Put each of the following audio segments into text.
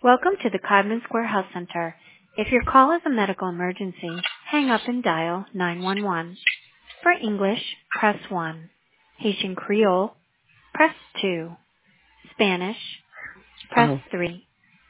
Welcome to the Codman Square Health Center. If your call is a medical emergency, hang up and dial 911. For English, press 1. Haitian Creole, press 2. Spanish, press Oh. 3.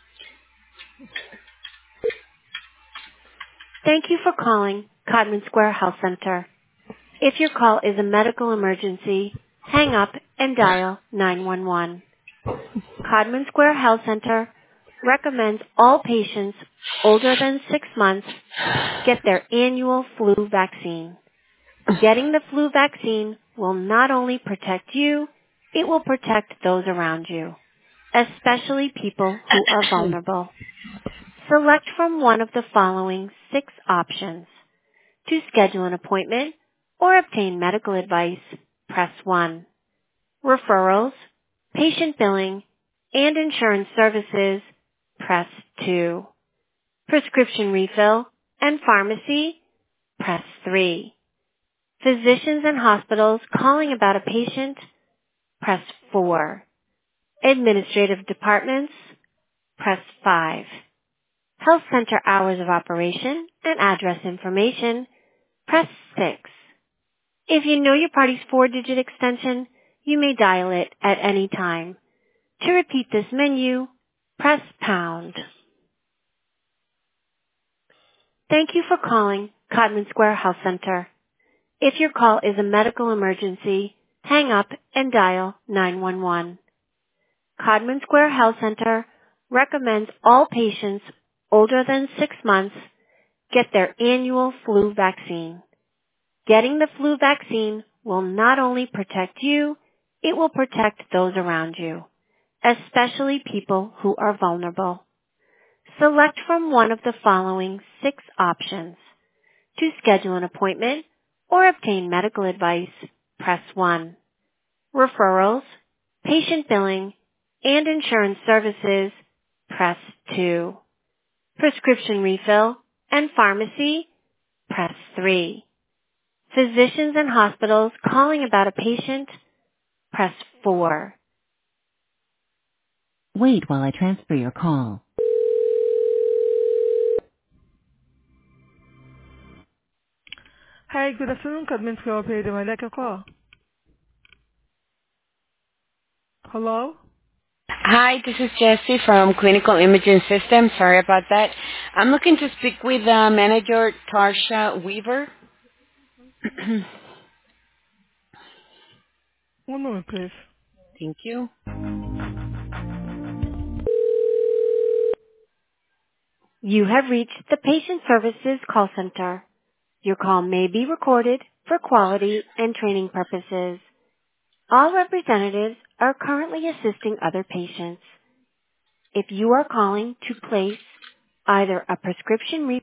Thank you for calling Codman Square Health Center. If your call is a medical emergency, hang up and dial 911. Codman Square Health Center recommends all patients older than 6 months get their annual flu vaccine. Getting the flu vaccine will not only protect you, it will protect those around you, especially people who are vulnerable. Select from one of the following 6 options. To schedule an appointment or obtain medical advice, press 1. Referrals, patient billing, and insurance services, press 2. Prescription refill and pharmacy, press 3. Physicians and hospitals calling about a patient, press 4. Administrative departments, press 5. Health center hours of operation and address information, press 6. If you know your party's 4-digit extension, you may dial it at any time. To repeat this menu, press pound. Thank you for calling Codman Square Health Center. If your call is a medical emergency, hang up and dial 911. Codman Square Health Center recommends all patients older than 6 months get their annual flu vaccine. Getting the flu vaccine will not only protect you, it will protect those around you, especially people who are vulnerable. Select from one of the following 6 options. To schedule an appointment or obtain medical advice, press 1. Referrals, patient billing, and insurance services, press 2. Prescription refill and pharmacy, press 3. Physicians and hospitals calling about a patient, press 4. Wait while I transfer your call. Hi, good afternoon, Cadman Square Operator. May I like a call? Hello? Hi, this is Jessie from Clinical Imaging Systems. Sorry about that. I'm looking to speak with Manager Tarsha Weaver. One moment, please. Thank you. You have reached the Patient Services Call Center. Your call may be recorded for quality and training purposes. All representatives are currently assisting other patients. If you are calling to place either a prescription